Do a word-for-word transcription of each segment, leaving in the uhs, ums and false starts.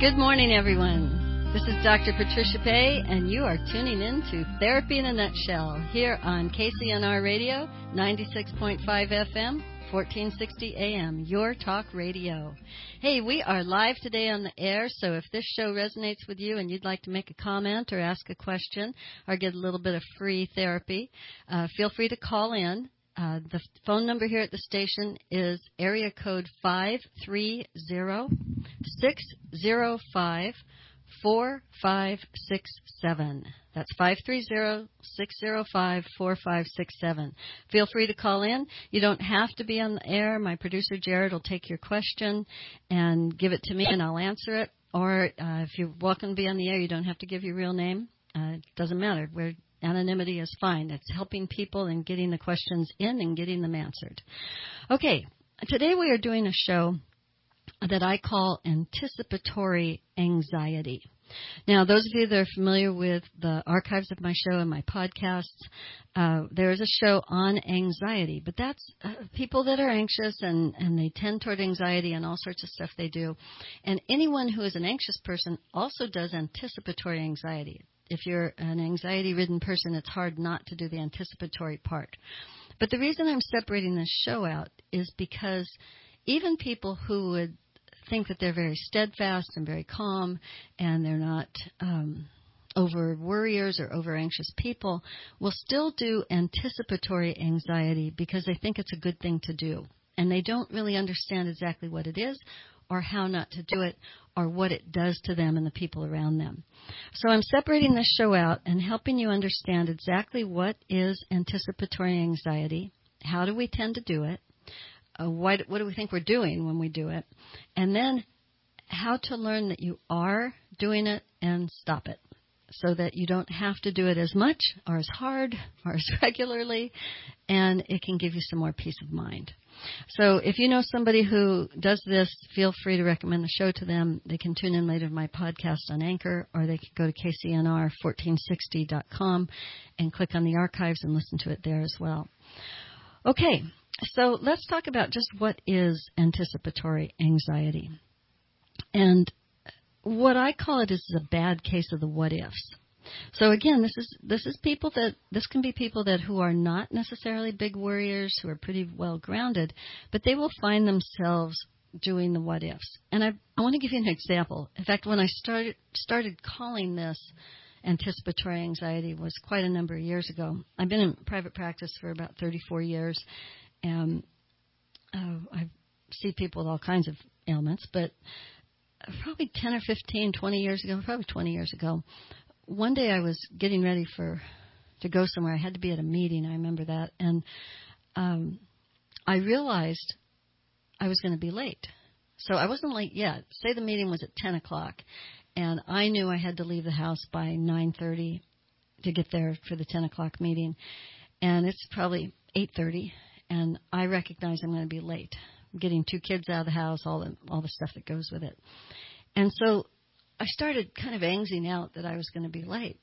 Good morning, everyone. This is Doctor Patricia Pay, and you are tuning in to Therapy in a Nutshell here on K C N R Radio, ninety-six point five F M, fourteen sixty A M, your talk radio. Hey, we are live today on the air, so if this show resonates with you and you'd like to make a comment or ask a question or get a little bit of free therapy, uh, feel free to call in. Uh, the phone number here at the station is area code five three zero, six zero five, four five six seven. That's five three zero, six zero five, four five six seven. Feel free to call in. You don't have to be on the air. My producer, Jared, will take your question and give it to me, and I'll answer it. Or uh, if you're welcome to be on the air, you don't have to give your real name. Uh, it doesn't matter. We're Anonymity is fine. It's helping people and getting the questions in and getting them answered. Okay, today we are doing a show that I call Anticipatory Anxiety. Now, those of you that are familiar with the archives of my show and my podcasts, uh, there is a show on anxiety, but that's uh, people that are anxious and, and they tend toward anxiety and all sorts of stuff they do. And anyone who is an anxious person also does anticipatory anxiety. If you're an anxiety-ridden person, it's hard not to do the anticipatory part. But the reason I'm separating this show out is because even people who would think that they're very steadfast and very calm and they're not um, over-worriers or over-anxious people will still do anticipatory anxiety because they think it's a good thing to do. And they don't really understand exactly what it is or how not to do it, or what it does to them and the people around them. So I'm separating this show out and helping you understand exactly what is anticipatory anxiety, how do we tend to do it, uh, why, what do we think we're doing when we do it, and then how to learn that you are doing it and stop it so that you don't have to do it as much or as hard or as regularly, and it can give you some more peace of mind. So if you know somebody who does this, feel free to recommend the show to them. They can tune in later to my podcast on Anchor, or they can go to K C N R fourteen sixty dot com and click on the archives and listen to it there as well. Okay, so let's talk about just what is anticipatory anxiety. And what I call it is a bad case of the what-ifs. So again, this is this is people that this can be people that who are not necessarily big worriers, who are pretty well grounded, but they will find themselves doing the what ifs. And I, I want to give you an example. In fact, when I started started calling this anticipatory anxiety was quite a number of years ago. I've been in private practice for about thirty-four years, and uh, I see people with all kinds of ailments, but probably ten or fifteen, twenty years ago, probably twenty years ago, one day I was getting ready for to go somewhere. I had to be at a meeting. I remember that. And um, I realized I was going to be late. So I wasn't late yet. Say the meeting was at ten o'clock, and I knew I had to leave the house by nine thirty to get there for the ten o'clock meeting. And it's probably eight thirty, and I recognize I'm going to be late. I'm getting two kids out of the house, all the, all the stuff that goes with it. And so I started kind of angsting out that I was going to be late.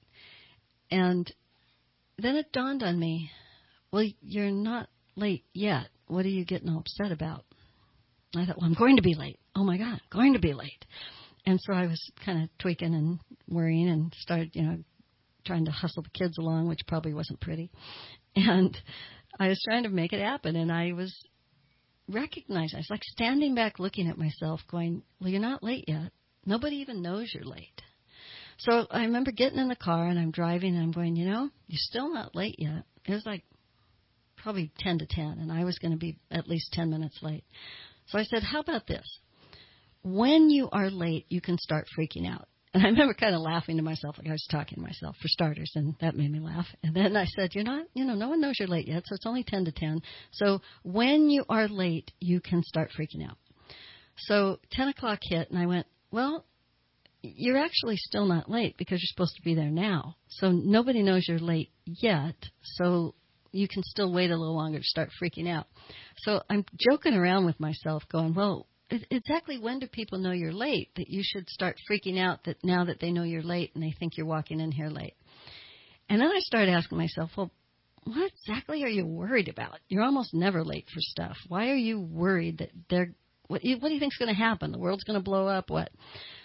And then it dawned on me, well, you're not late yet. What are you getting all upset about? And I thought, well, I'm going to be late. Oh, my God, I'm going to be late. And so I was kind of tweaking and worrying and started, you know, trying to hustle the kids along, which probably wasn't pretty. And I was trying to make it happen. And I was recognizing, I was like standing back looking at myself going, well, you're not late yet. Nobody even knows you're late. So I remember getting in the car and I'm driving and I'm going, you know, you're still not late yet. It was like probably ten to ten, and I was going to be at least ten minutes late. So I said, how about this? When you are late, you can start freaking out. And I remember kind of laughing to myself, like I was talking to myself for starters, and that made me laugh. And then I said, you're not, you know, no one knows you're late yet, so it's only ten to ten. So when you are late, you can start freaking out. So ten o'clock hit, and I went, well, you're actually still not late because you're supposed to be there now. So nobody knows you're late yet, so you can still wait a little longer to start freaking out. So I'm joking around with myself going, well, exactly when do people know you're late that you should start freaking out that now that they know you're late and they think you're walking in here late? And then I started asking myself, well, what exactly are you worried about? You're almost never late for stuff. Why are you worried that they're, what, what do you think is going to happen? The world's going to blow up? What?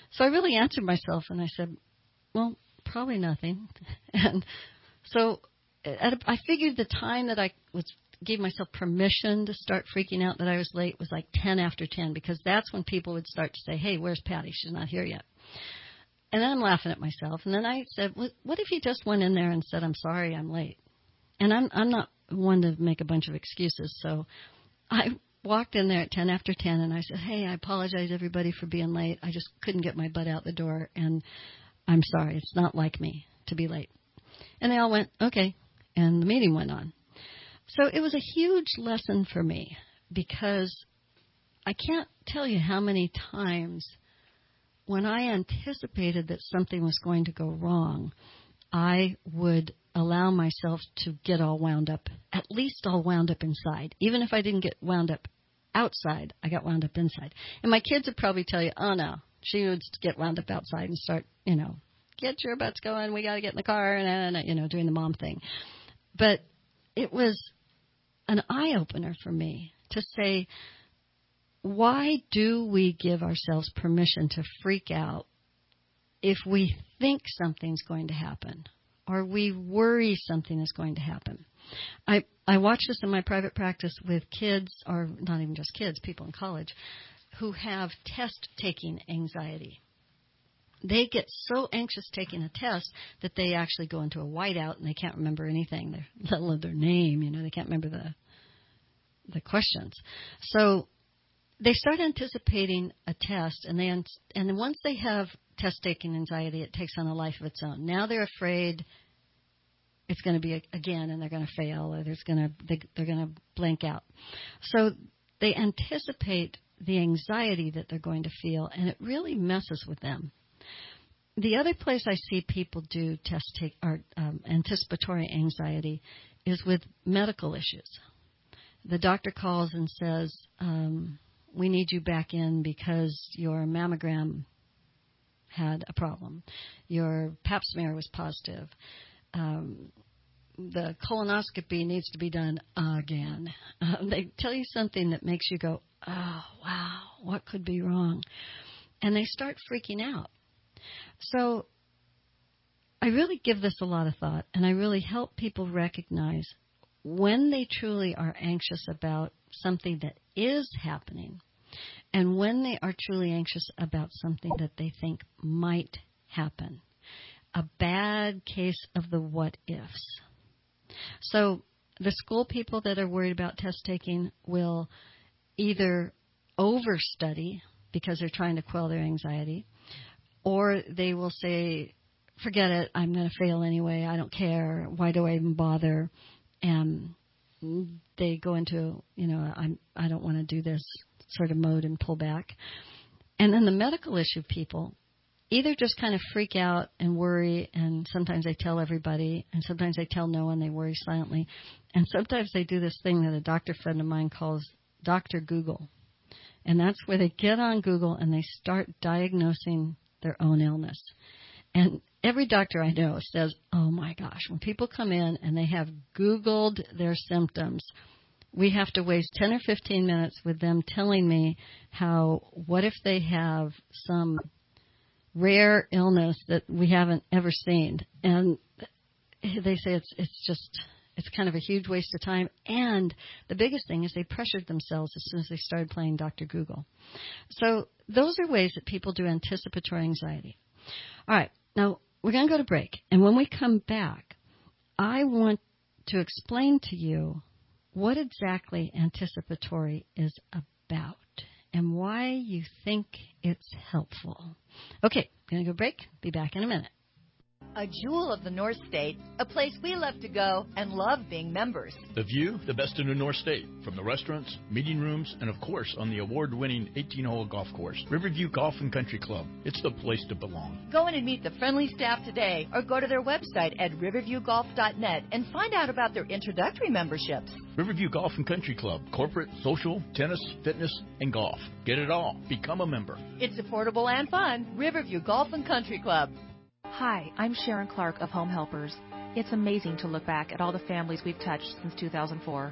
So I really answered myself, and I said, well, probably nothing. And so at a, I figured the time that I was gave myself permission to start freaking out that I was late was like ten after ten, because that's when people would start to say, hey, where's Patty? She's not here yet. And then I'm laughing at myself. And then I said, what if he just went in there and said, I'm sorry, I'm late? And I'm I'm not one to make a bunch of excuses. So I walked in there at ten after ten, and I said, hey, I apologize, everybody, for being late. I just couldn't get my butt out the door, and I'm sorry. It's not like me to be late. And they all went, okay, and the meeting went on. So it was a huge lesson for me, because I can't tell you how many times when I anticipated that something was going to go wrong, I would allow myself to get all wound up, at least all wound up inside. Even if I didn't get wound up outside, I got wound up inside. And my kids would probably tell you, oh, no, she would get wound up outside and start, you know, get your butts going, we got to get in the car, and, and, you know, doing the mom thing. But it was an eye-opener for me to say, why do we give ourselves permission to freak out if we think something's going to happen or we worry something is going to happen? I, I watch this in my private practice with kids, or not even just kids, people in college, who have test-taking anxiety. They get so anxious taking a test that they actually go into a whiteout and they can't remember anything, their, let alone their name. You know, they can't remember the the questions. So they start anticipating a test, and they and then once they have test-taking anxiety, it takes on a life of its own. Now they're afraid it's going to be a, again, and they're going to fail, or there's going to they, they're going to blank out. So they anticipate the anxiety that they're going to feel, and it really messes with them. The other place I see people do test take or um, anticipatory anxiety is with medical issues. The doctor calls and says, um, we need you back in because your mammogram had a problem. Your pap smear was positive. Um, the colonoscopy needs to be done again. Um, they tell you something that makes you go, oh, wow, what could be wrong? And they start freaking out. So I really give this a lot of thought, and I really help people recognize when they truly are anxious about something that is happening, and when they are truly anxious about something that they think might happen. A bad case of the what-ifs. So the school people that are worried about test taking will either overstudy because they're trying to quell their anxiety, or they will say, forget it, I'm going to fail anyway, I don't care, why do I even bother? And they go into, you know, I'm, I don't want to do this sort of mode and pull back. And then the medical issue people either just kind of freak out and worry, and sometimes they tell everybody, and sometimes they tell no one, they worry silently. And sometimes they do this thing that a doctor friend of mine calls Doctor Google. And that's where they get on Google and they start diagnosing their own illness. And every doctor I know says, oh my gosh, when people come in and they have Googled their symptoms, we have to waste ten or fifteen minutes with them telling me how, what if they have some rare illness that we haven't ever seen. And they say it's it's just, it's kind of a huge waste of time. And the biggest thing is they pressured themselves as soon as they started playing Doctor Google. So those are ways that people do anticipatory anxiety. All right, now we're going to go to break. And when we come back, I want to explain to you what exactly anticipatory is about and why you think it's helpful. Okay, going to go break. Be back in a minute. A jewel of the North State, a place we love to go and love being members. The view, the best in the North State, from the restaurants, meeting rooms, and of course on the award-winning eighteen-hole golf course, Riverview Golf and Country Club. It's the place to belong. Go in and meet the friendly staff today, or go to their website at riverview golf dot net and find out about their introductory memberships. Riverview Golf and Country Club, corporate, social, tennis, fitness, and golf. Get it all. Become a member. It's affordable and fun. Riverview Golf and Country Club. Hi, I'm Sharon Clark of Home Helpers. It's amazing to look back at all the families we've touched since two thousand four.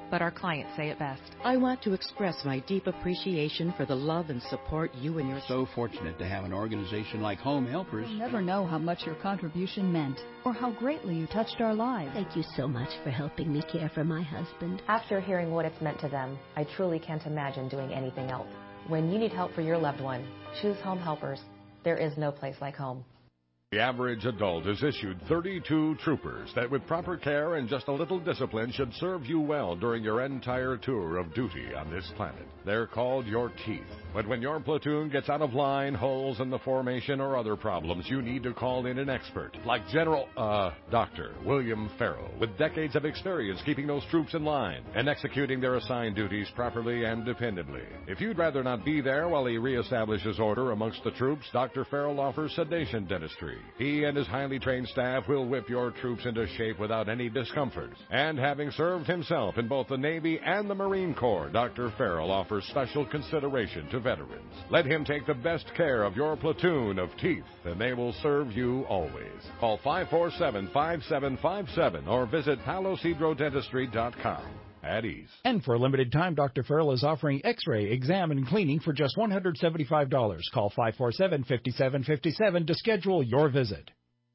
but our clients say it best. I want to express my deep appreciation for the love and support you and your... So fortunate to have an organization like Home Helpers. You'll never know how much your contribution meant or how greatly you touched our lives. Thank you so much for helping me care for my husband. After hearing what it's meant to them, I truly can't imagine doing anything else. When you need help for your loved one, choose Home Helpers. There is no place like home. The average adult is issued thirty-two troopers that with proper care and just a little discipline should serve you well during your entire tour of duty on this planet. They're called your teeth. But when your platoon gets out of line, holes in the formation, or other problems, you need to call in an expert, like General, uh, Doctor William Farrell, with decades of experience keeping those troops in line and executing their assigned duties properly and dependably. If you'd rather not be there while he reestablishes order amongst the troops, Doctor Farrell offers sedation dentistry. He and his highly trained staff will whip your troops into shape without any discomfort. And having served himself in both the Navy and the Marine Corps, Doctor Farrell offers special consideration to veterans. Let him take the best care of your platoon of teeth, and they will serve you always. Call five four seven, five seven five seven or visit palo cedro dentistry dot com. At ease. And for a limited time, Doctor Farrell is offering X-ray, exam, and cleaning for just one hundred seventy-five dollars. Call five four seven, five seven five seven to schedule your visit.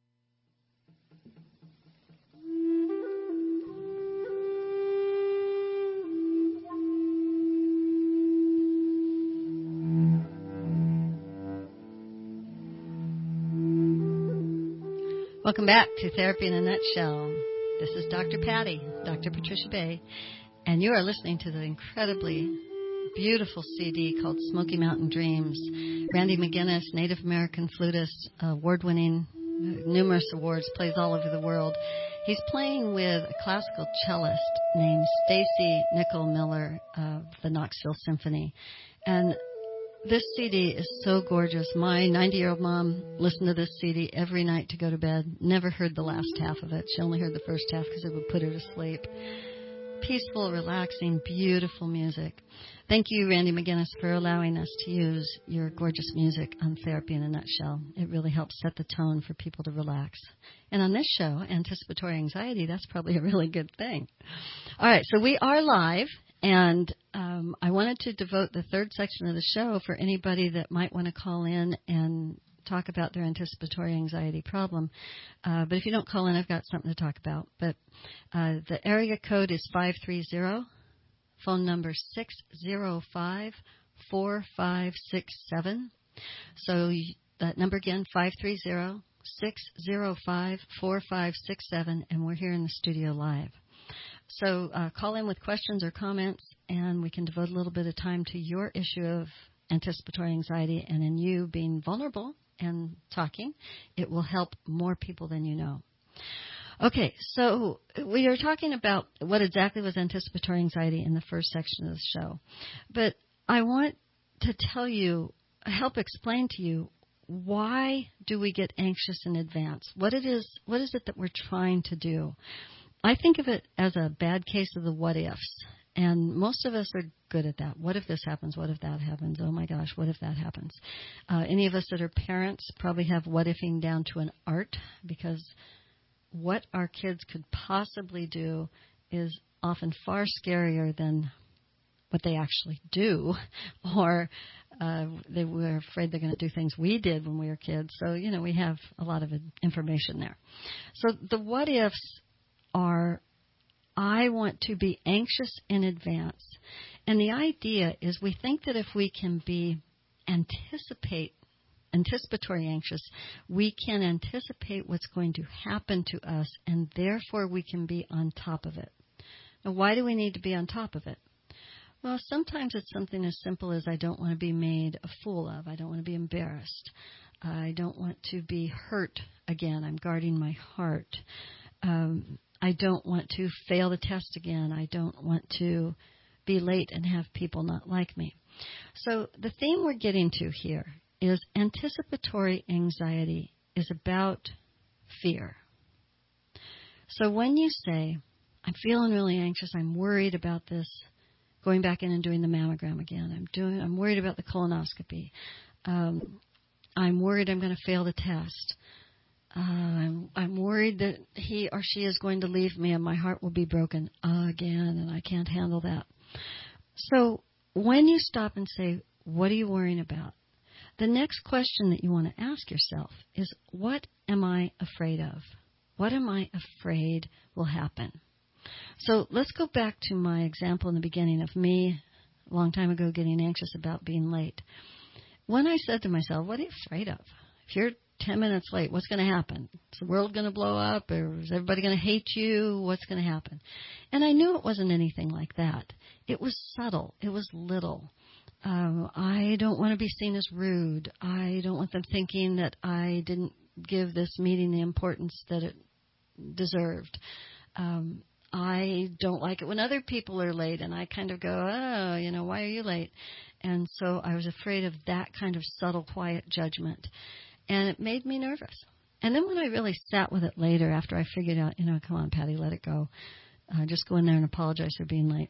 Welcome back to Therapy in a Nutshell. This is Doctor Patty, Doctor Patricia Bay, and you are listening to the incredibly beautiful C D called Smoky Mountain Dreams. Randy McGinnis, Native American flutist, award-winning, numerous awards, plays all over the world. He's playing with a classical cellist named Stacy Nickel Miller of the Knoxville Symphony. And this C D is so gorgeous. My ninety-year-old mom listened to this C D every night to go to bed. Never heard the last half of it. She only heard the first half because it would put her to sleep. Peaceful, relaxing, beautiful music. Thank you, Randy McGinnis, for allowing us to use your gorgeous music on Therapy in a Nutshell. It really helps set the tone for people to relax. And on this show, Anticipatory Anxiety, that's probably a really good thing. All right, so we are live. And um, I wanted to devote the third section of the show for anybody that might want to call in and talk about their anticipatory anxiety problem. Uh, but if you don't call in, I've got something to talk about. But uh, the area code is five three zero, phone number six zero five, four five six seven. So that number again, five three zero, six zero five, four five six seven, and we're here in the studio live. So uh, call in with questions or comments, and we can devote a little bit of time to your issue of anticipatory anxiety. And in you being vulnerable and talking, it will help more people than you know. Okay, so we are talking about what exactly was anticipatory anxiety in the first section of the show. But I want to tell you, help explain to you, why do we get anxious in advance? What it is, what is it that we're trying to do? I think of it as a bad case of the what-ifs, and most of us are good at that. What if this happens? What if that happens? Oh, my gosh, what if that happens? Uh, any of us that are parents probably have what-ifing down to an art, because what our kids could possibly do is often far scarier than what they actually do, or uh, they were afraid they're going to do things we did when we were kids. So, you know, we have a lot of information there. So the what-ifs are, I want to be anxious in advance. And the idea is we think that if we can be anticipate, anticipatory anxious, we can anticipate what's going to happen to us, and therefore we can be on top of it. Now, why do we need to be on top of it? Well, sometimes it's something as simple as I don't want to be made a fool of. I don't want to be embarrassed. I don't want to be hurt again. I'm guarding my heart. Um, I don't want to fail the test again. I don't want to be late and have people not like me. So the theme we're getting to here is anticipatory anxiety is about fear. So when you say, I'm feeling really anxious, I'm worried about this, going back in and doing the mammogram again, I'm doing, I'm worried about the colonoscopy, um, I'm worried I'm going to fail the test, Uh, I'm, I'm worried that he or she is going to leave me and my heart will be broken again, and I can't handle that. So when you stop and say, what are you worrying about? The next question that you want to ask yourself is, what am I afraid of? What am I afraid will happen? So let's go back to my example in the beginning of me a long time ago getting anxious about being late. When I said to myself, what are you afraid of? If you're ten minutes late, what's going to happen? Is the world going to blow up, or is everybody going to hate you? What's going to happen? And I knew it wasn't anything like that. It was subtle. It was little. Um, I don't want to be seen as rude. I don't want them thinking that I didn't give this meeting the importance that it deserved. Um, I don't like it when other people are late, and I kind of go, oh, you know, why are you late? And so I was afraid of that kind of subtle, quiet judgment. And it made me nervous. And then when I really sat with it later, after I figured out, you know, come on, Patty, let it go. Uh, just go in there and apologize for being late.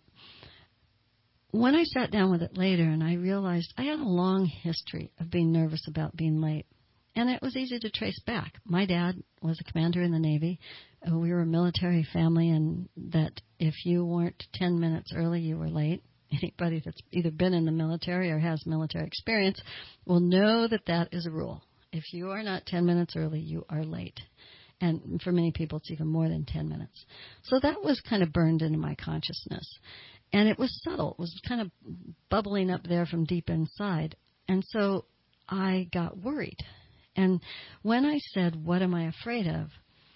When I sat down with it later and I realized I had a long history of being nervous about being late. And it was easy to trace back. My dad was a commander in the Navy. Uh, we were a military family, and that if you weren't ten minutes early, you were late. Anybody that's either been in the military or has military experience will know that that is a rule. If you are not ten minutes early, you are late. And for many people, it's even more than ten minutes. So that was kind of burned into my consciousness. And it was subtle. It was kind of bubbling up there from deep inside. And so I got worried. And when I said, what am I afraid of?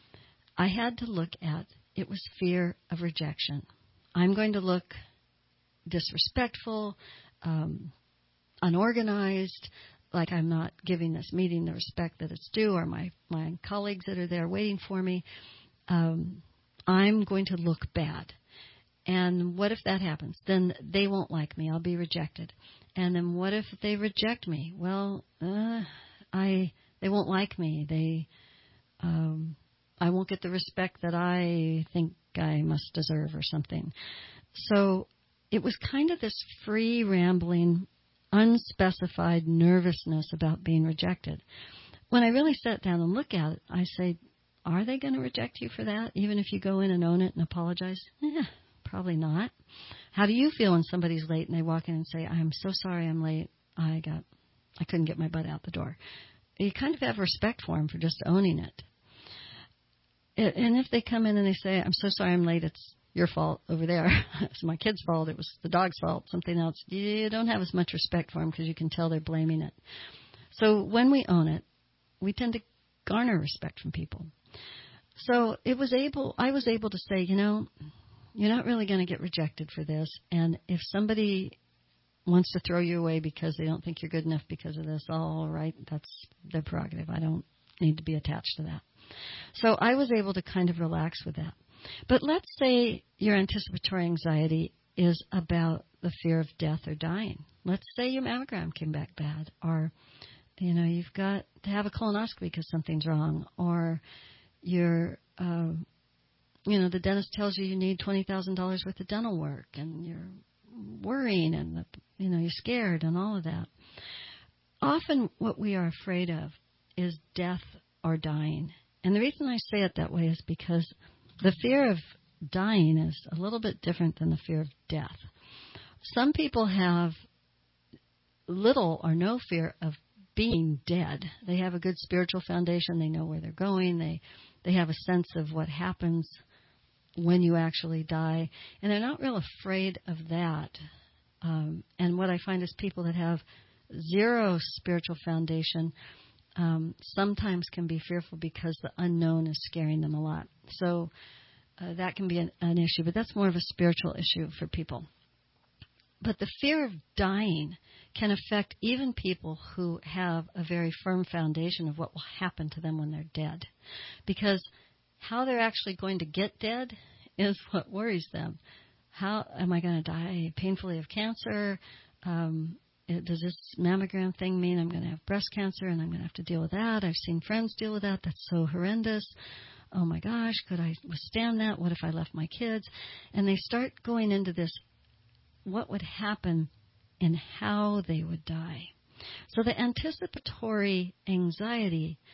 I had to look at, it was fear of rejection. I'm going to look disrespectful, um, unorganized, like I'm not giving this meeting the respect that it's due, or my, my colleagues that are there waiting for me. Um, I'm going to look bad. And what if that happens? Then they won't like me. I'll be rejected. And then what if they reject me? Well, uh, I they won't like me. They um, I won't get the respect that I think I must deserve or something. So it was kind of this free, rambling, unspecified nervousness about being rejected. When I really sat down and looked at it, I say, are they going to reject you for that, even if you go in and own it and apologize? Yeah, probably not. How do you feel when somebody's late and they walk in and say, I'm so sorry I'm late. I got, I couldn't get my butt out the door. You kind of have respect for them for just owning it. it. And if they come in and they say, I'm so sorry I'm late, it's your fault over there. It's my kid's fault. It was the dog's fault, something else. You don't have as much respect for them because you can tell they're blaming it. So when we own it, we tend to garner respect from people. So it was able, I was able to say, you know, you're not really going to get rejected for this. And if somebody wants to throw you away because they don't think you're good enough because of this, all right, that's their prerogative. I don't need to be attached to that. So I was able to kind of relax with that. But let's say your anticipatory anxiety is about the fear of death or dying. Let's say your mammogram came back bad, or, you know, you've got to have a colonoscopy because something's wrong, or you're, uh, you know, the dentist tells you you need twenty thousand dollars worth of dental work, and you're worrying, and, the, you know, you're scared and all of that. Often what we are afraid of is death or dying. And the reason I say it that way is because the fear of dying is a little bit different than the fear of death. Some people have little or no fear of being dead. They have a good spiritual foundation. They know where they're going. They they have a sense of what happens when you actually die. And they're not real afraid of that. Um, and what I find is people that have zero spiritual foundation um, sometimes can be fearful because the unknown is scaring them a lot. So uh, that can be an, an issue, but that's more of a spiritual issue for people. But the fear of dying can affect even people who have a very firm foundation of what will happen to them when they're dead. Because how they're actually going to get dead is what worries them. How am I going to die painfully of cancer? Um, it, does this mammogram thing mean I'm going to have breast cancer and I'm going to have to deal with that? I've seen friends deal with that. That's so horrendous. Oh, my gosh, could I withstand that? What if I left my kids? And they start going into this, what would happen and how they would die. So the anticipatory anxiety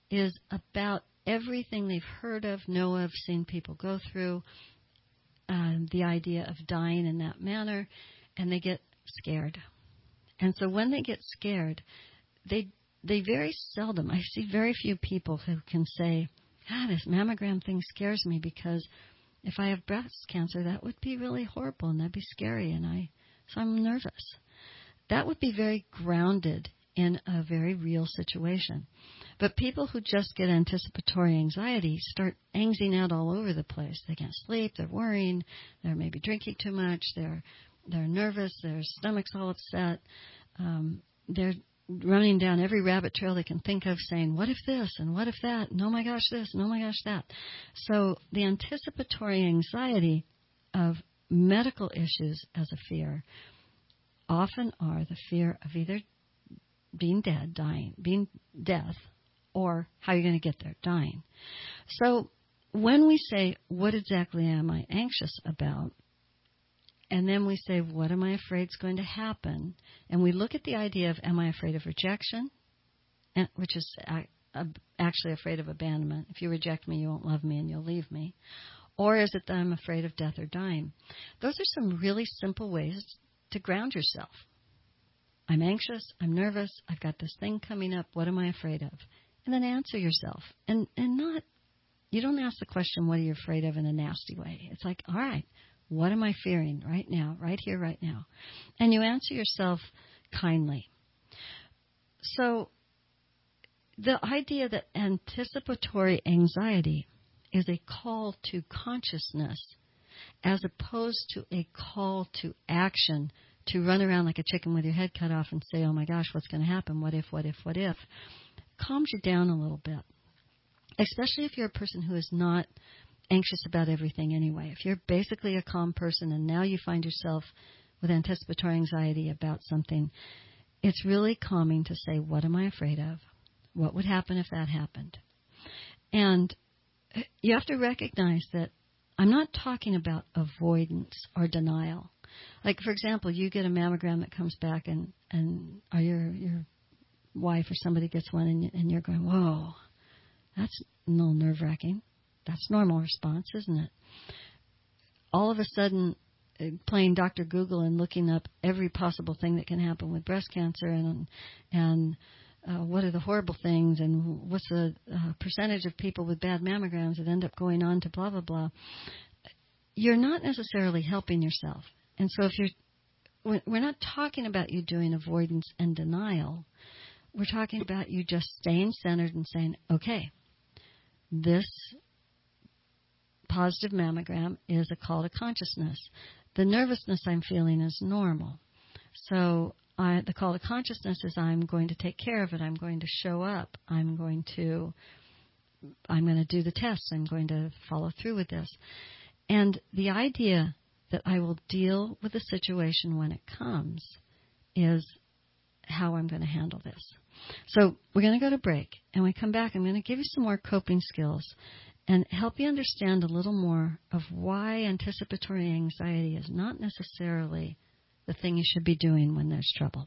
is about everything they've heard of, know of, seen people go through, um, the idea of dying in that manner, and they get scared. And so when they get scared, they they very seldom, I see very few people who can say, ah, this mammogram thing scares me because if I have breast cancer, that would be really horrible and that'd be scary, and I so I'm nervous. That would be very grounded in a very real situation. But people who just get anticipatory anxiety start angsting out all over the place. They can't sleep, they're worrying, they're maybe drinking too much, they're they're nervous, their stomach's all upset, um, they're running down every rabbit trail they can think of saying, what if this and what if that, and oh my gosh this and oh my gosh that. So the anticipatory anxiety of medical issues as a fear often are the fear of either being dead, dying, being death, or how you're going to get there, dying. So when we say, what exactly am I anxious about? And then we say, what am I afraid is going to happen? And we look at the idea of, am I afraid of rejection? And, which is actually afraid of abandonment. If you reject me, you won't love me and you'll leave me. Or is it that I'm afraid of death or dying? Those are some really simple ways to ground yourself. I'm anxious, I'm nervous, I've got this thing coming up, what am I afraid of? And then answer yourself. And and not, you don't ask the question, what are you afraid of, in a nasty way. It's like, all right, what am I fearing right now, right here, right now? And you answer yourself kindly. So the idea that anticipatory anxiety is a call to consciousness as opposed to a call to action, to run around like a chicken with your head cut off and say, oh my gosh, what's going to happen? What if, what if, what if? Calms you down a little bit, especially if you're a person who is not anxious about everything anyway. If you're basically a calm person and now you find yourself with anticipatory anxiety about something, it's really calming to say, what am I afraid of? What would happen if that happened? And you have to recognize that I'm not talking about avoidance or denial. Like, for example, you get a mammogram that comes back and, and or your your wife or somebody gets one and, and you're going, whoa, that's a little nerve-wracking. That's normal response, isn't it? All of a sudden, playing Doctor Google and looking up every possible thing that can happen with breast cancer and and uh, what are the horrible things and what's the uh, percentage of people with bad mammograms that end up going on to blah, blah, blah. You're not necessarily helping yourself. And so if you're, we're not talking about you doing avoidance and denial. We're talking about you just staying centered and saying, okay, this positive mammogram is a call to consciousness. The nervousness I'm feeling is normal. So I, the call to consciousness is I'm going to take care of it. I'm going to show up. I'm going to, I'm going to do the tests. I'm going to follow through with this. And the idea that I will deal with the situation when it comes is how I'm going to handle this. So we're going to go to break. And when we come back, I'm going to give you some more coping skills and help you understand a little more of why anticipatory anxiety is not necessarily the thing you should be doing when there's trouble.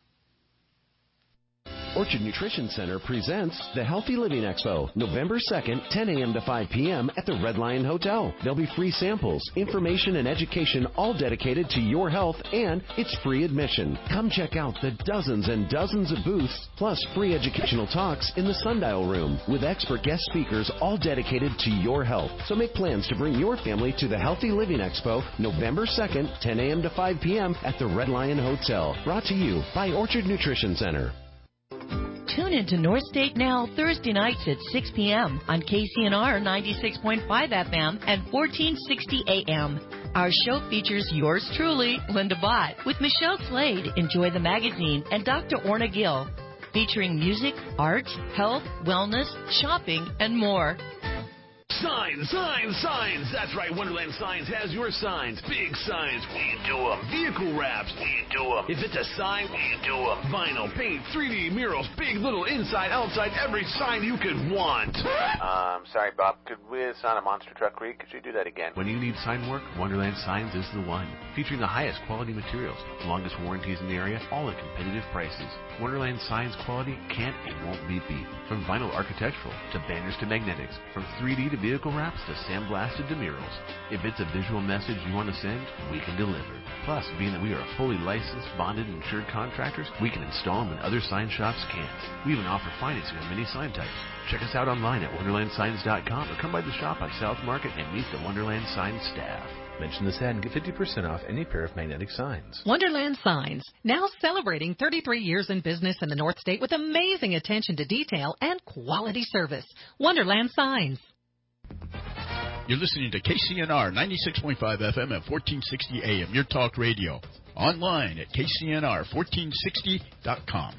Orchard Nutrition Center presents the Healthy Living Expo, November second, ten a.m. to five p.m. at the Red Lion Hotel. There'll be free samples, information, and education, all dedicated to your health, and it's free admission. Come check out the dozens and dozens of booths, plus free educational talks in the Sundial Room with expert guest speakers, all dedicated to your health. So make plans to bring your family to the Healthy Living Expo, November second, ten a.m. to five p.m. at the Red Lion Hotel. Brought to you by Orchard Nutrition Center. Tune into North State Now Thursday nights at six p.m. on K C N R ninety-six point five F M and fourteen sixty A M. Our show features yours truly, Linda Bott, with Michelle Slade, Enjoy the Magazine, and Doctor Orna Gill, featuring music, art, health, wellness, shopping, and more. Signs, signs, signs. That's right, Wonderland Signs has your signs. Big signs, we do them. Vehicle wraps, we do them. If it's a sign, we do them. Vinyl, paint, three D murals, big, little, inside, outside, every sign you could want. Um, sorry, Bob. Could we sign a Monster Truck Creek? Could you do that again? When you need sign work, Wonderland Signs is the one. Featuring the highest quality materials, longest warranties in the area, all at competitive prices. Wonderland Signs quality can't and won't be beat. From vinyl architectural to banners to magnetics, from three D to vehicle wraps to sandblasted to murals. If it's a visual message you want to send, we can deliver. Plus, being that we are fully licensed, bonded, and insured contractors, we can install them when other sign shops can't. We even offer financing on many sign types. Check us out online at wonderland signs dot com or come by the shop on South Market and meet the Wonderland Signs staff. Mention this ad and get fifty percent off any pair of magnetic signs. Wonderland Signs, now celebrating thirty-three years in business in the North State with amazing attention to detail and quality service. Wonderland Signs. You're listening to K C N R ninety-six point five F M at fourteen sixty A M, your talk radio. Online at K C N R fourteen sixty dot com.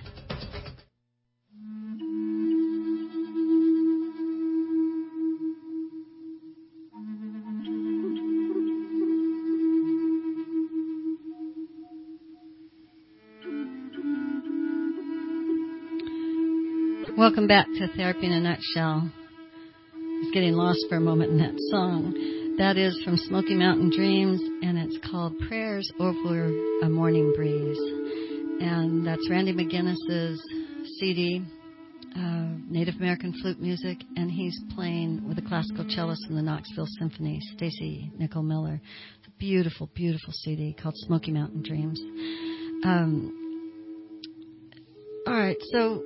Welcome back to Therapy in a Nutshell. I was getting lost for a moment in that song. That is from Smoky Mountain Dreams, and it's called Prayers Over a Morning Breeze. And that's Randy McGinnis's C D, uh, Native American flute music, and he's playing with a classical cellist from the Knoxville Symphony, Stacy Nicole Miller. It's a beautiful, beautiful C D called Smoky Mountain Dreams. Um, all right, so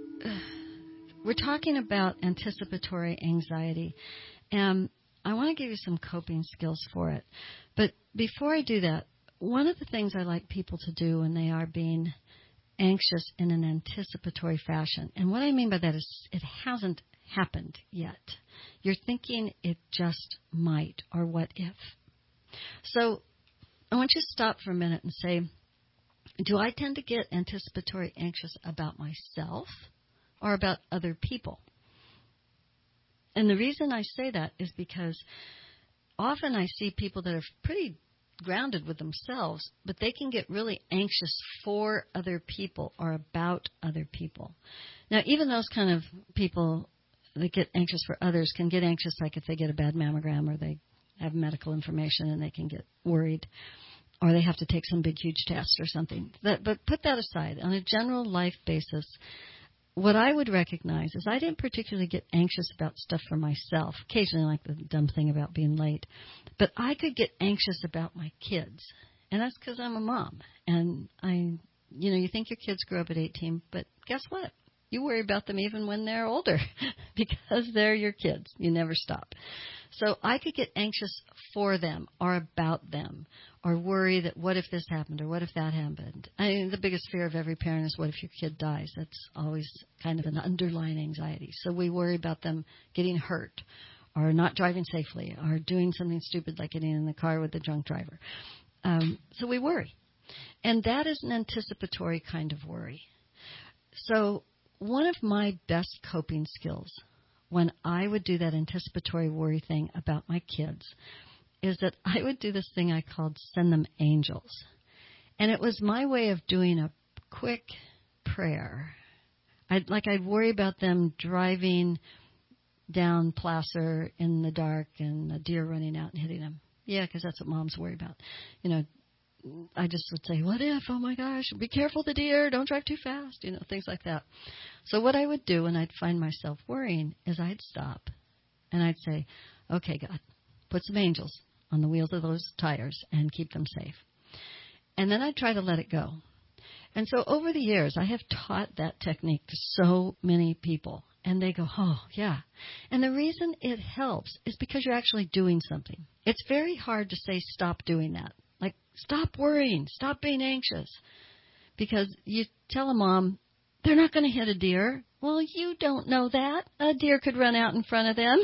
we're talking about anticipatory anxiety, and I want to give you some coping skills for it. But before I do that, one of the things I like people to do when they are being anxious in an anticipatory fashion, and what I mean by that is it hasn't happened yet. You're thinking it just might, or what if. So I want you to stop for a minute and say, do I tend to get anticipatory anxious about myself or about other people? And the reason I say that is because often I see people that are pretty grounded with themselves, but they can get really anxious for other people or about other people. Now, even those kind of people that get anxious for others can get anxious, like if they get a bad mammogram or they have medical information and they can get worried, or they have to take some big, huge test or something. But, but put that aside. On a general life basis, what I would recognize is I didn't particularly get anxious about stuff for myself, occasionally like the dumb thing about being late, but I could get anxious about my kids, and that's because I'm a mom. And I, you know, you think your kids grow up at eighteen, but guess what? You worry about them even when they're older because they're your kids. You never stop. So I could get anxious for them or about them, or worry that what if this happened or what if that happened. I mean, the biggest fear of every parent is what if your kid dies. That's always kind of an underlying anxiety. So we worry about them getting hurt or not driving safely or doing something stupid like getting in the car with the drunk driver. Um, so we worry. And that is an anticipatory kind of worry. So one of my best coping skills when I would do that anticipatory worry thing about my kids is that I would do this thing I called send them angels. And it was my way of doing a quick prayer. I'd, like I'd worry about them driving down Placer in the dark and a deer running out and hitting them. Yeah, because that's what moms worry about. You know, I just would say, what if? Oh, my gosh, be careful the deer. Don't drive too fast. You know, things like that. So what I would do when I'd find myself worrying is I'd stop and I'd say, okay, God, put some angels on the wheels of those tires and keep them safe. And then I'd try to let it go. And so over the years, I have taught that technique to so many people. And they go, oh, yeah. And the reason it helps is because you're actually doing something. It's very hard to say stop doing that. Like, stop worrying, stop being anxious. Because you tell a mom, they're not going to hit a deer. Well, you don't know that. A deer could run out in front of them.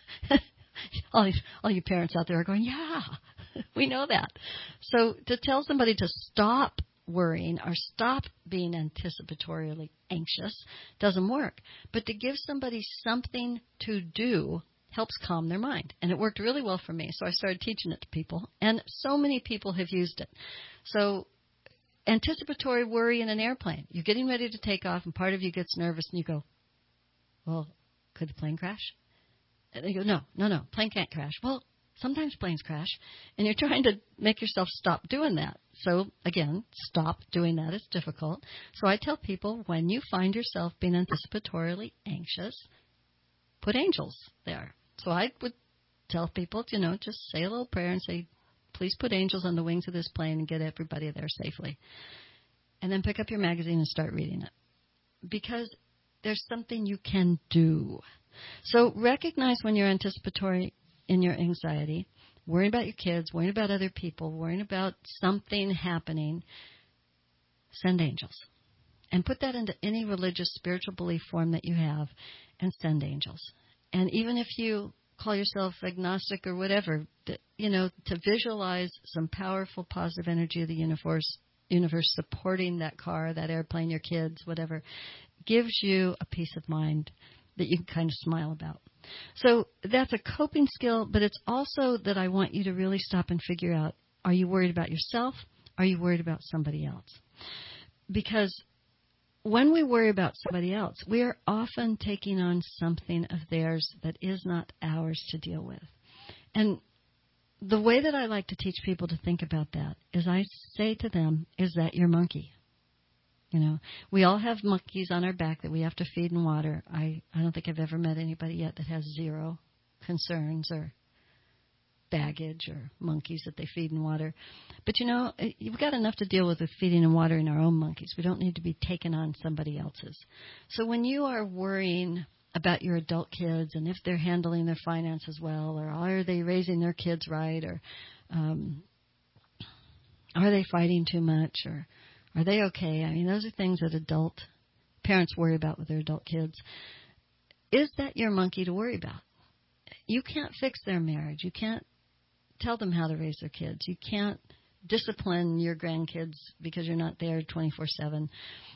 all, all you parents out there are going, yeah, we know that. So to tell somebody to stop worrying or stop being anticipatorily anxious doesn't work. But to give somebody something to do helps calm their mind. And it worked really well for me, so I started teaching it to people. And so many people have used it. So anticipatory worry in an airplane. You're getting ready to take off, and part of you gets nervous, and you go, well, could the plane crash? And they go, no, no, no, plane can't crash. Well, sometimes planes crash, and you're trying to make yourself stop doing that. So, again, stop doing that. It's difficult. So I tell people, when you find yourself being anticipatorily anxious, put angels there. So I would tell people, you know, just say a little prayer and say, please put angels on the wings of this plane and get everybody there safely. And then pick up your magazine and start reading it. Because there's something you can do. So recognize when you're anticipatory in your anxiety, worrying about your kids, worrying about other people, worrying about something happening. Send angels. And put that into any religious, spiritual belief form that you have, and send angels. And even if you call yourself agnostic or whatever, you know, to visualize some powerful positive energy of the universe, universe supporting that car, that airplane, your kids, whatever, gives you a peace of mind that you can kind of smile about. So that's a coping skill, but it's also that I want you to really stop and figure out, are you worried about yourself? Are you worried about somebody else? Because when we worry about somebody else, we are often taking on something of theirs that is not ours to deal with. And the way that I like to teach people to think about that is I say to them, is that your monkey? You know, we all have monkeys on our back that we have to feed and water. I, I don't think I've ever met anybody yet that has zero concerns or baggage or monkeys that they feed and water. But, you know, you've got enough to deal with with feeding and watering our own monkeys. We don't need to be taking on somebody else's. So when you are worrying about your adult kids and if they're handling their finances well, or are they raising their kids right, or um, are they fighting too much, or are they okay? I mean, those are things that adult parents worry about with their adult kids. Is that your monkey to worry about? You can't fix their marriage. You can't tell them how to raise their kids. You can't discipline your grandkids because you're not there twenty-four seven.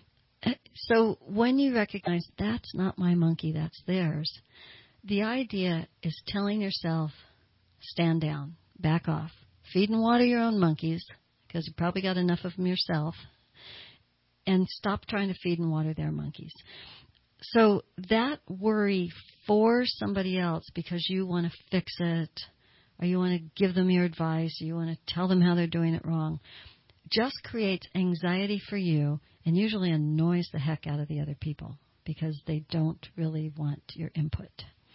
So when you recognize that's not my monkey, that's theirs, the idea is telling yourself, stand down, back off, feed and water your own monkeys, because you probably got enough of them yourself, and stop trying to feed and water their monkeys. So that worry for somebody else because you want to fix it, or you want to give them your advice, or you want to tell them how they're doing it wrong, just creates anxiety for you and usually annoys the heck out of the other people because they don't really want your input.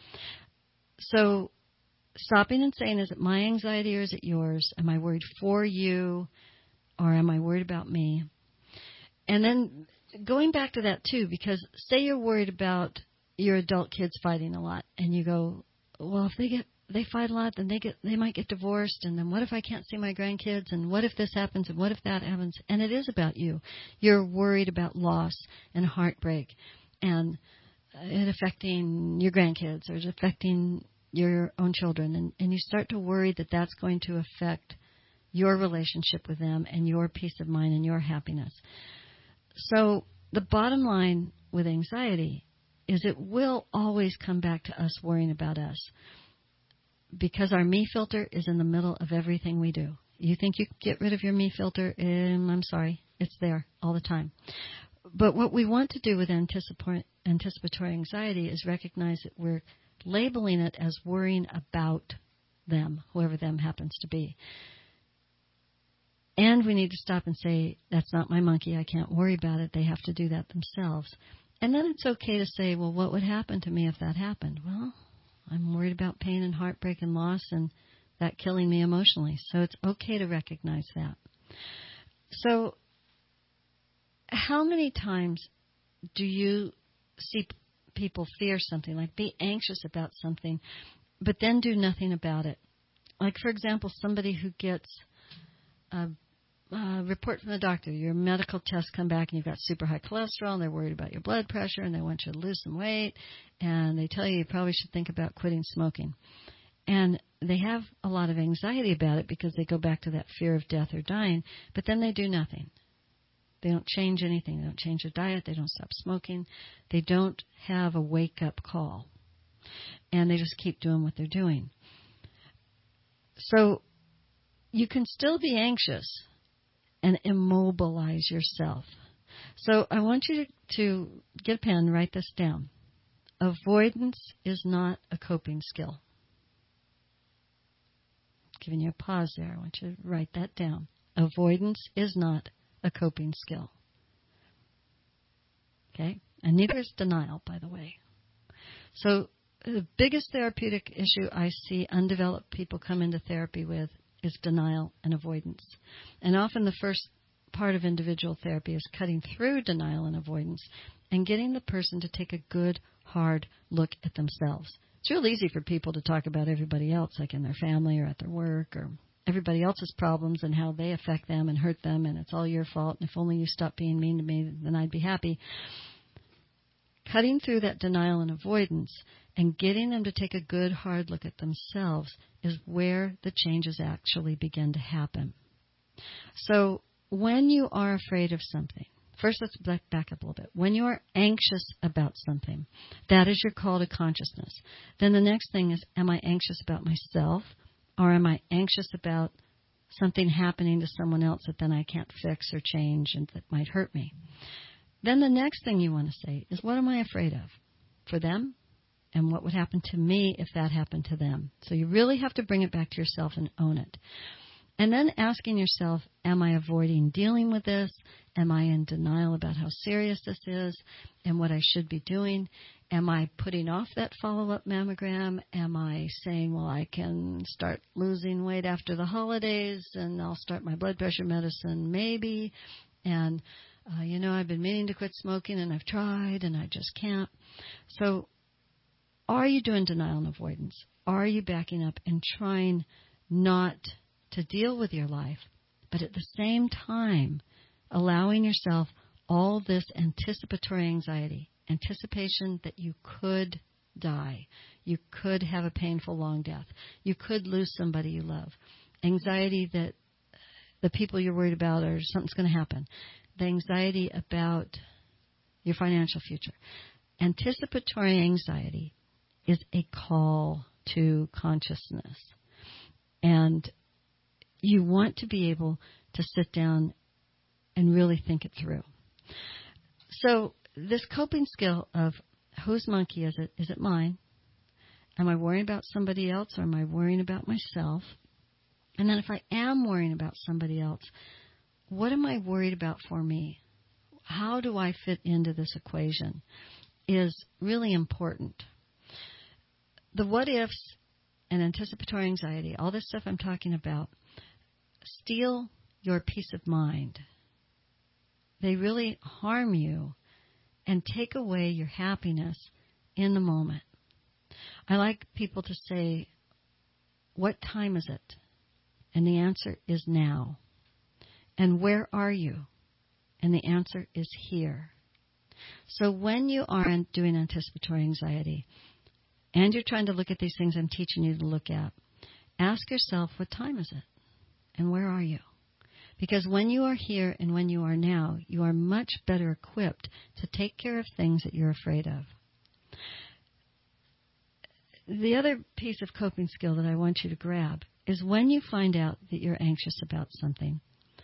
So stopping and saying, is it my anxiety or is it yours? Am I worried for you or am I worried about me? And then going back to that, too, because say you're worried about your adult kids fighting a lot, and you go, well, if they get they fight a lot, then they get they might get divorced, and then what if I can't see my grandkids, and what if this happens, and what if that happens? And it is about you. You're worried about loss and heartbreak, and it affecting your grandkids, or it's affecting your own children, and, and you start to worry that that's going to affect your relationship with them and your peace of mind and your happiness. So the bottom line with anxiety is it will always come back to us worrying about us because our me filter is in the middle of everything we do. You think you get rid of your me filter? Um, I'm sorry. It's there all the time. But what we want to do with anticipatory, anticipatory anxiety is recognize that we're labeling it as worrying about them, whoever them happens to be. And we need to stop and say, that's not my monkey. I can't worry about it. They have to do that themselves. And then it's okay to say, well, what would happen to me if that happened? Well, I'm worried about pain and heartbreak and loss and that killing me emotionally. So it's okay to recognize that. So how many times do you see people fear something, like be anxious about something, but then do nothing about it? Like, for example, somebody who gets a Uh, report from the doctor, your medical tests come back and you've got super high cholesterol, and they're worried about your blood pressure, and they want you to lose some weight, and they tell you you probably should think about quitting smoking. And they have a lot of anxiety about it because they go back to that fear of death or dying, but then they do nothing. They don't change anything. They don't change their diet. They don't stop smoking. They don't have a wake-up call. And they just keep doing what they're doing. So you can still be anxious and immobilize yourself. So I want you to, to get a pen, write this down. Avoidance is not a coping skill. Giving you a pause there. I want you to write that down. Avoidance is not a coping skill. Okay? And neither is denial, by the way. So the biggest therapeutic issue I see undeveloped people come into therapy with is denial and avoidance. And often the first part of individual therapy is cutting through denial and avoidance and getting the person to take a good, hard look at themselves. It's real easy for people to talk about everybody else, like in their family or at their work, or everybody else's problems and how they affect them and hurt them, and it's all your fault, and if only you stopped being mean to me, then I'd be happy. Cutting through that denial and avoidance and getting them to take a good, hard look at themselves is where the changes actually begin to happen. So when you are afraid of something, first let's back up a little bit. When you are anxious about something, that is your call to consciousness. Then the next thing is, am I anxious about myself, or am I anxious about something happening to someone else that then I can't fix or change and that might hurt me? Then the next thing you want to say is, what am I afraid of? For them? And what would happen to me if that happened to them? So you really have to bring it back to yourself and own it. And then asking yourself, am I avoiding dealing with this? Am I in denial about how serious this is and what I should be doing? Am I putting off that follow-up mammogram? Am I saying, well, I can start losing weight after the holidays and I'll start my blood pressure medicine maybe? And, uh, you know, I've been meaning to quit smoking and I've tried and I just can't. So are you doing denial and avoidance? Are you backing up and trying not to deal with your life, but at the same time allowing yourself all this anticipatory anxiety, anticipation that you could die, you could have a painful long death, you could lose somebody you love, anxiety that the people you're worried about or something's going to happen, the anxiety about your financial future. Anticipatory anxiety is a call to consciousness. And you want to be able to sit down and really think it through. So this coping skill of whose monkey is it? Is it mine? Am I worrying about somebody else, or am I worrying about myself? And then if I am worrying about somebody else, what am I worried about for me? How do I fit into this equation is really important. The what ifs and anticipatory anxiety, all this stuff I'm talking about, steal your peace of mind. They really harm you and take away your happiness in the moment. I like people to say, what time is it? And the answer is now. And where are you? And the answer is here. So when you are doing anticipatory anxiety and you're trying to look at these things I'm teaching you to look at, ask yourself, what time is it? And where are you? Because when you are here and when you are now, you are much better equipped to take care of things that you're afraid of. The other piece of coping skill that I want you to grab is when you find out that you're anxious about something,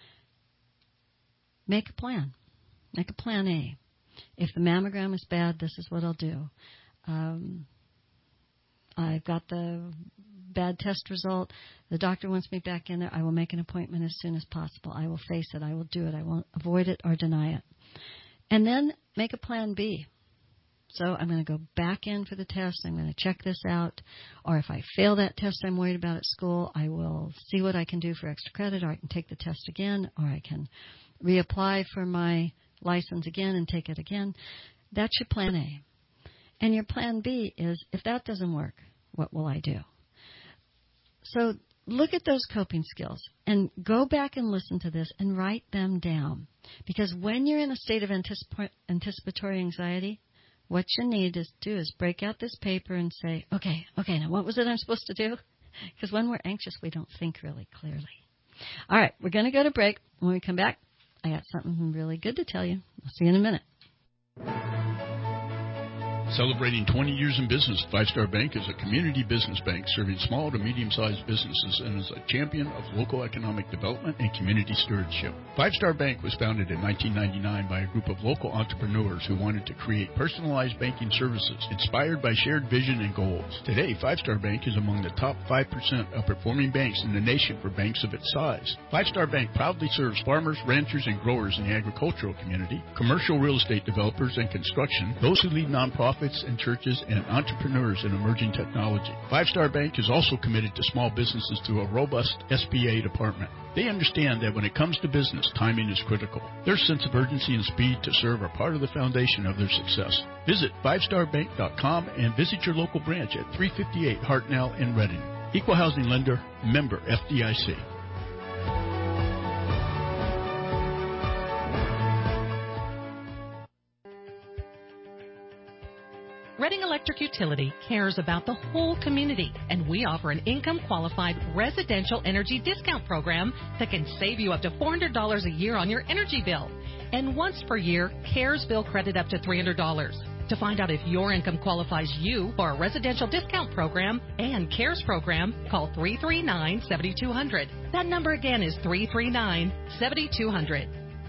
make a plan. Make a plan A. If the mammogram is bad, this is what I'll do. Um, I've got the bad test result. The doctor wants me back in there. I will make an appointment as soon as possible. I will face it. I will do it. I won't avoid it or deny it. And then make a plan B. So I'm going to go back in for the test. I'm going to check this out. Or if I fail that test I'm worried about at school, I will see what I can do for extra credit, or I can take the test again, or I can reapply for my license again and take it again. That's your plan A. And your plan B is, if that doesn't work, what will I do? So look at those coping skills and go back and listen to this and write them down. Because when you're in a state of anticip- anticipatory anxiety, what you need to do is break out this paper and say, okay, okay, now what was it I'm supposed to do? Because when we're anxious, we don't think really clearly. All right, we're going to go to break. When we come back, I got something really good to tell you. I'll see you in a minute. Celebrating twenty years in business, Five Star Bank is a community business bank serving small to medium-sized businesses and is a champion of local economic development and community stewardship. Five Star Bank was founded in nineteen ninety-nine by a group of local entrepreneurs who wanted to create personalized banking services inspired by shared vision and goals. Today, Five Star Bank is among the top five percent of performing banks in the nation for banks of its size. Five Star Bank proudly serves farmers, ranchers, and growers in the agricultural community, commercial real estate developers and construction, those who lead nonprofits and churches, and entrepreneurs in emerging technology. Five Star Bank is also committed to small businesses through a robust S B A department. They understand that when it comes to business, timing is critical. Their sense of urgency and speed to serve are part of the foundation of their success. Visit five star bank dot com and visit your local branch at three fifty-eight Hartnell in Reading. Equal housing lender, member F D I C. Reading Electric Utility cares about the whole community, and we offer an income-qualified residential energy discount program that can save you up to four hundred dollars a year on your energy bill. And once per year, CARES bill credit up to three hundred dollars. To find out if your income qualifies you for a residential discount program and CARES program, call three three nine, seven two zero zero. That number again is three three nine, seven two zero zero.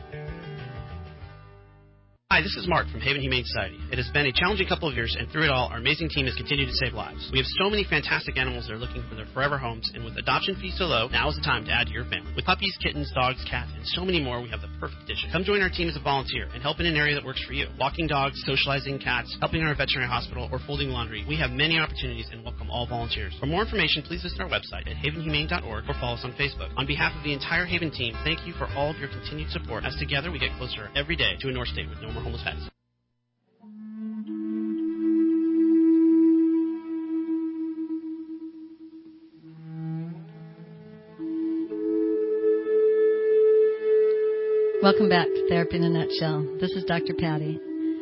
Hi, this is Mark from Haven Humane Society. It has been a challenging couple of years, and through it all, our amazing team has continued to save lives. We have so many fantastic animals that are looking for their forever homes, and with adoption fees so low, now is the time to add to your family. With puppies, kittens, dogs, cats, and so many more, we have the perfect addition. Come join our team as a volunteer and help in an area that works for you. Walking dogs, socializing cats, helping in our veterinary hospital, or folding laundry. We have many opportunities and welcome all volunteers. For more information, please visit our website at haven humane dot org or follow us on Facebook. On behalf of the entire Haven team, thank you for all of your continued support, as together we get closer every day to a North State with no more homeless pets. Welcome back to Therapy in a Nutshell. This is Doctor Patty.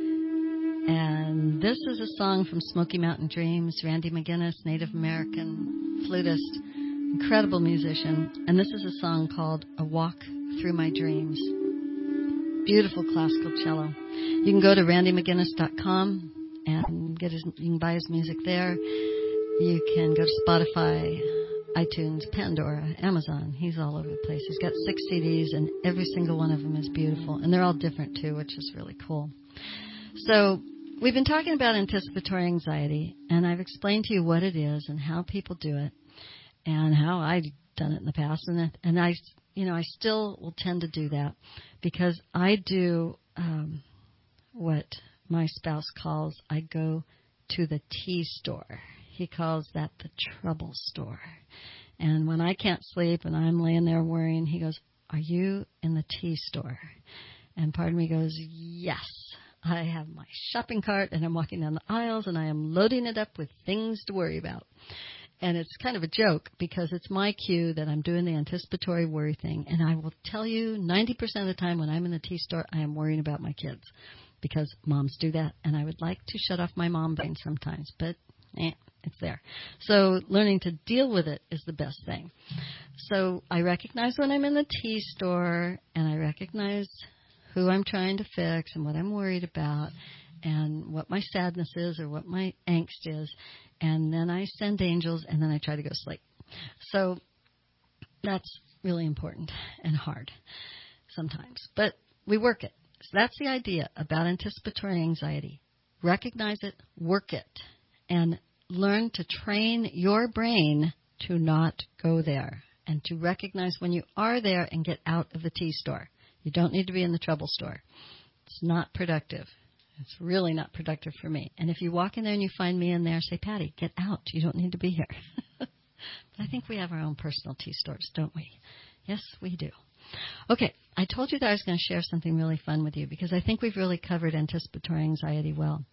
And this is a song from Smoky Mountain Dreams, Randy McGinnis, Native American flutist, incredible musician. And this is a song called A Walk Through My Dreams. Beautiful classical cello. You can go to randy mcginnis dot com and get his, you can buy his music there. You can go to Spotify, iTunes, Pandora, Amazon. He's all over the place. He's got six C Ds, and every single one of them is beautiful. And they're all different, too, which is really cool. So we've been talking about anticipatory anxiety, and I've explained to you what it is and how people do it and how I've done it in the past. And, and I, you know, I still will tend to do that because I do um, what my spouse calls, I go to the tea store. He calls that the trouble store. And when I can't sleep and I'm laying there worrying, he goes, are you in the tea store? And part of me goes, yes. I have my shopping cart and I'm walking down the aisles and I am loading it up with things to worry about. And it's kind of a joke because it's my cue that I'm doing the anticipatory worry thing. And I will tell you ninety percent of the time when I'm in the tea store, I am worrying about my kids because moms do that. And I would like to shut off my mom brain sometimes, but eh. It's there. So learning to deal with it is the best thing. So I recognize when I'm in the tea store, and I recognize who I'm trying to fix and what I'm worried about and what my sadness is or what my angst is. And then I send angels, and then I try to go to sleep. So that's really important and hard sometimes. But we work it. So that's the idea about anticipatory anxiety. Recognize it, work it, and learn to train your brain to not go there and to recognize when you are there and get out of the tea store. You don't need to be in the trouble store. It's not productive. It's really not productive for me. And if you walk in there and you find me in there, say, Patty, get out. You don't need to be here. But I think we have our own personal tea stores, don't we? Yes, we do. Okay, I told you that I was going to share something really fun with you because I think we've really covered anticipatory anxiety well.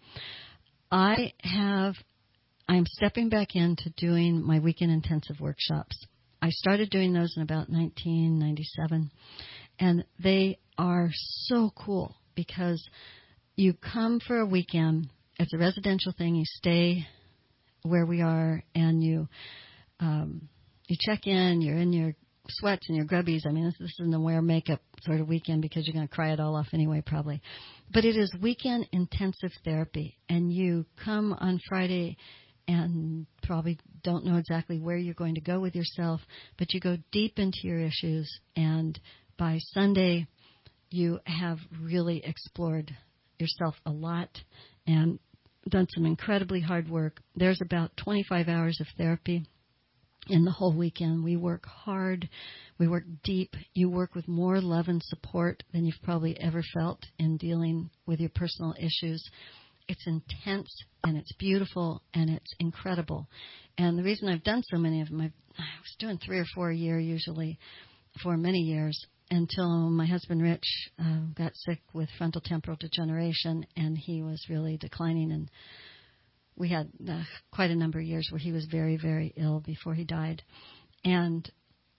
I have... I'm stepping back into doing my weekend intensive workshops. I started doing those in about nineteen ninety-seven, and they are so cool because you come for a weekend. It's a residential thing. You stay where we are, and you um, you check in. You're in your sweats and your grubbies. I mean, this, this isn't a wear makeup sort of weekend because you're going to cry it all off anyway, probably. But it is weekend intensive therapy, and you come on Friday and probably don't know exactly where you're going to go with yourself, but you go deep into your issues, and by Sunday you have really explored yourself a lot and done some incredibly hard work. There's about twenty-five hours of therapy in the whole weekend. We work hard. We work deep. You work with more love and support than you've probably ever felt in dealing with your personal issues. It's intense, and it's beautiful, and it's incredible. And the reason I've done so many of them, I've, I was doing three or four a year usually for many years until my husband Rich uh, got sick with frontal temporal degeneration, and he was really declining. And we had uh, quite a number of years where he was very, very ill before he died. And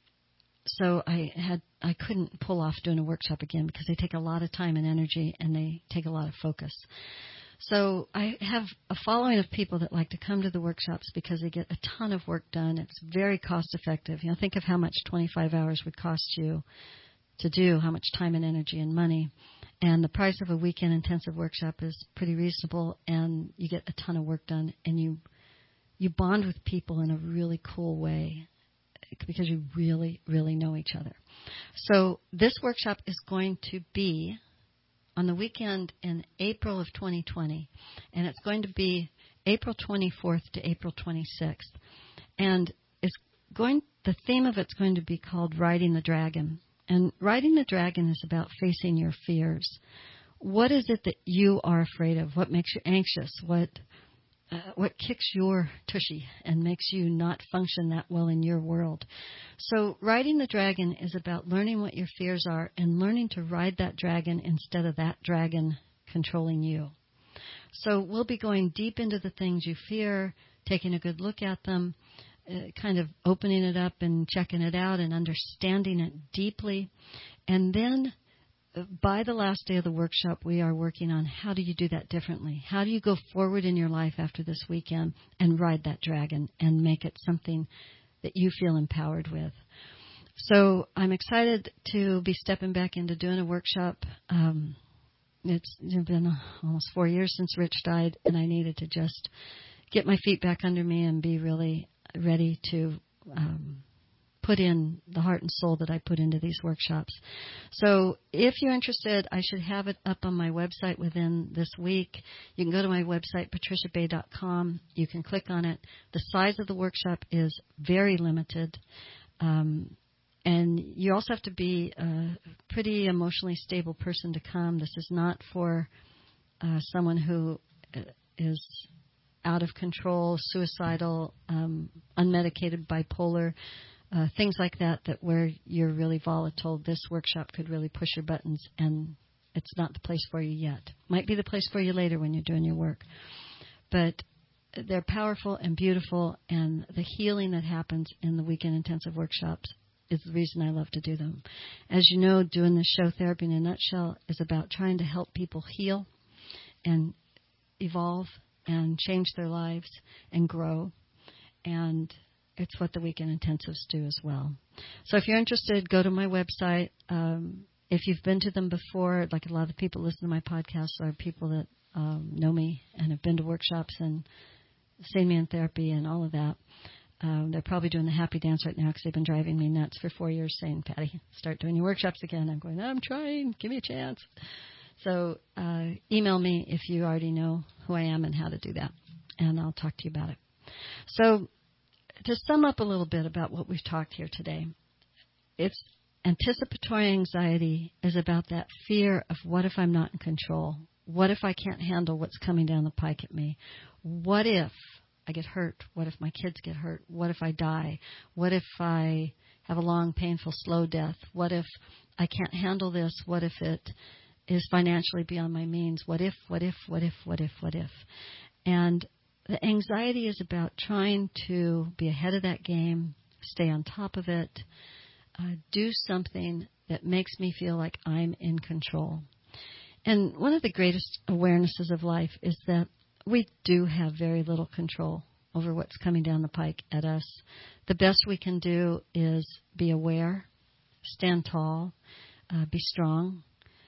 so I had I couldn't pull off doing a workshop again because they take a lot of time and energy, and they take a lot of focus. So I have a following of people that like to come to the workshops because they get a ton of work done. It's very cost effective. You know, think of how much twenty-five hours would cost you to do, how much time and energy and money. And the price of a weekend intensive workshop is pretty reasonable, and you get a ton of work done, and you you bond with people in a really cool way because you really, really know each other. So this workshop is going to be on the weekend in April of twenty twenty, and it's going to be April twenty-fourth to April twenty-sixth. And it's going. The theme of it's going to be called Riding the Dragon. And Riding the Dragon is about facing your fears. What is it that you are afraid of? What makes you anxious? What uh, what kicks your tushy and makes you not function that well in your world? So Riding the Dragon is about learning what your fears are and learning to ride that dragon instead of that dragon controlling you. So we'll be going deep into the things you fear, taking a good look at them, uh, kind of opening it up and checking it out and understanding it deeply. And then by the last day of the workshop, we are working on how do you do that differently? How do you go forward in your life after this weekend and ride that dragon and make it something that you feel empowered with? So I'm excited to be stepping back into doing a workshop. Um, it's been almost four years since Rich died, and I needed to just get my feet back under me and be really ready to um, put in the heart and soul that I put into these workshops. So if you're interested, I should have it up on my website within this week. You can go to my website, patricia bay dot com. You can click on it. The size of the workshop is very limited. Um, and you also have to be a pretty emotionally stable person to come. This is not for uh, someone who is out of control, suicidal, um, unmedicated, bipolar, Uh, things like that, that where you're really volatile. This workshop could really push your buttons, and it's not the place for you yet. Might be the place for you later when you're doing your work. But they're powerful and beautiful, and the healing that happens in the weekend intensive workshops is the reason I love to do them. As you know, doing this show, Therapy in a Nutshell, is about trying to help people heal and evolve and change their lives and grow. And it's what the weekend intensives do as well. So if you're interested, go to my website. Um, if you've been to them before, like a lot of the people listen to my podcasts are people that um, know me and have been to workshops and seen me in therapy and all of that. Um, they're probably doing the happy dance right now because they've been driving me nuts for four years saying, Patty, start doing your workshops again. I'm going, I'm trying. Give me a chance. So uh, email me if you already know who I am and how to do that, and I'll talk to you about it. So to sum up a little bit about what we've talked here today, it's anticipatory anxiety is about that fear of what if I'm not in control? What if I can't handle what's coming down the pike at me? What if I get hurt? What if my kids get hurt? What if I die? What if I have a long, painful, slow death? What if I can't handle this? What if it is financially beyond my means? What if, what if, what if, what if, what if? And the anxiety is about trying to be ahead of that game, stay on top of it, uh, do something that makes me feel like I'm in control. And one of the greatest awarenesses of life is that we do have very little control. over what's coming down the pike at us. The best we can do is be aware, stand tall, uh, be strong.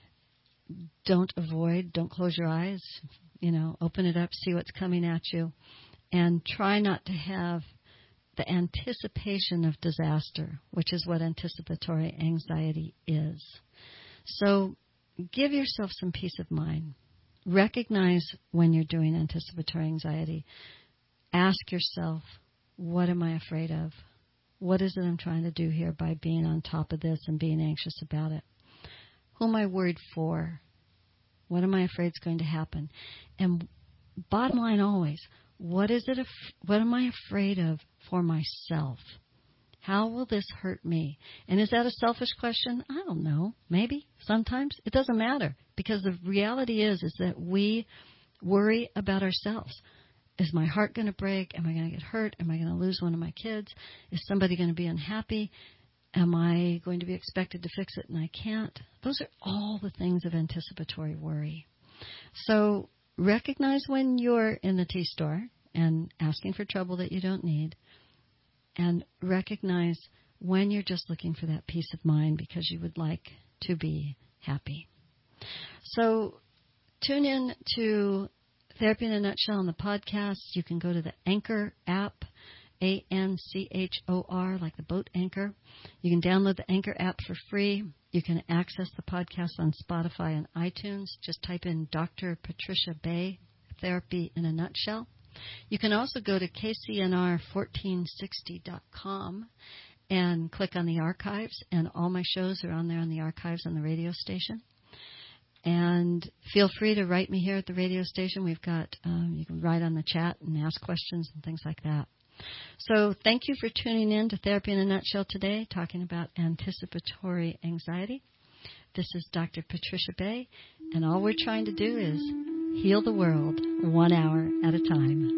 Don't avoid, don't close your eyes, you know, open it up, see what's coming at you, and try not to have the anticipation of disaster, which is what anticipatory anxiety is. So give yourself some peace of mind. Recognize when you're doing anticipatory anxiety. Ask yourself, what am I afraid of? What is it I'm trying to do here by being on top of this and being anxious about it? Who am I worried for? What am I afraid is going to happen? And bottom line always, what is it? Af- what am I afraid of for myself? How will this hurt me? And is that a selfish question? I don't know. Maybe. Sometimes. It doesn't matter. Because the reality is, is that we worry about ourselves. Is my heart going to break? Am I going to get hurt? Am I going to lose one of my kids? Is somebody going to be unhappy? Am I going to be expected to fix it and I can't? Those are all the things of anticipatory worry. So recognize when you're in the tea store and asking for trouble that you don't need, and recognize when you're just looking for that peace of mind because you would like to be happy. So tune in to Therapy in a Nutshell on the podcast. You can go to the Anchor app, A N C H O R, like the boat anchor. You can download the Anchor app for free. You can access the podcast on Spotify and iTunes. Just type in Doctor Patricia Bay, Therapy in a Nutshell. You can also go to K C N R fourteen sixty dot com and click on the archives, and all my shows are on there on the archives on the radio station. And feel free to write me here at the radio station. We've got, um, you can write on the chat and ask questions and things like that. So thank you for tuning in to Therapy in a Nutshell today, talking about anticipatory anxiety. This is Doctor Patricia Bay, and all we're trying to do is heal the world one hour at a time.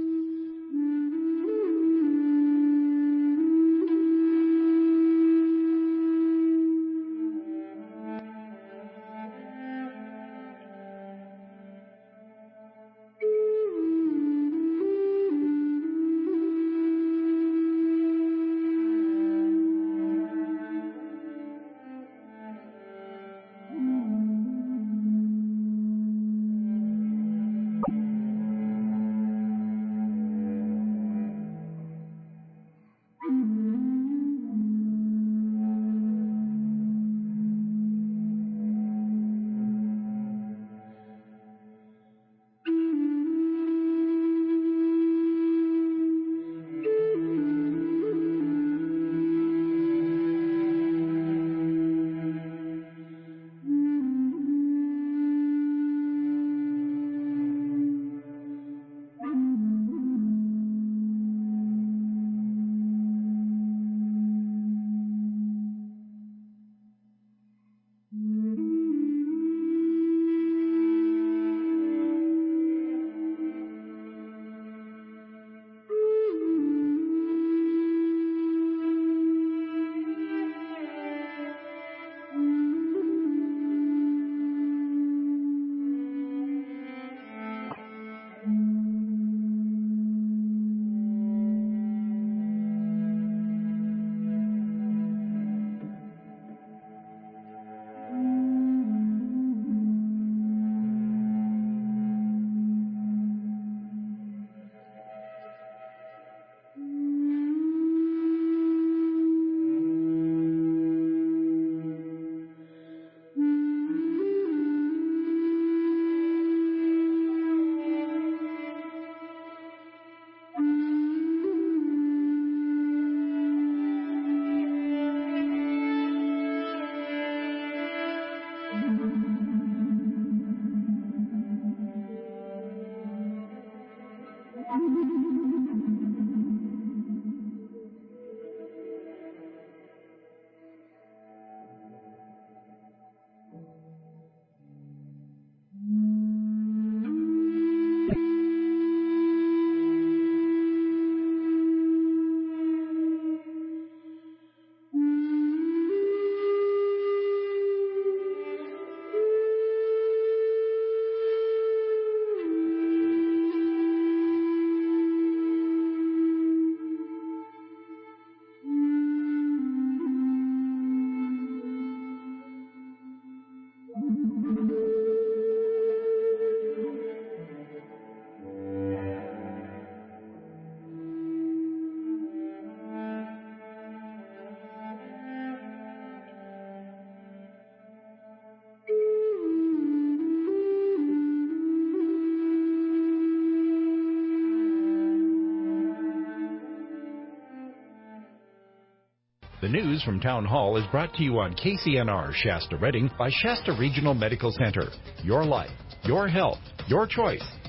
The news from Town Hall is brought to you on K C N R Shasta Redding by Shasta Regional Medical Center. Your life, your health, your choice.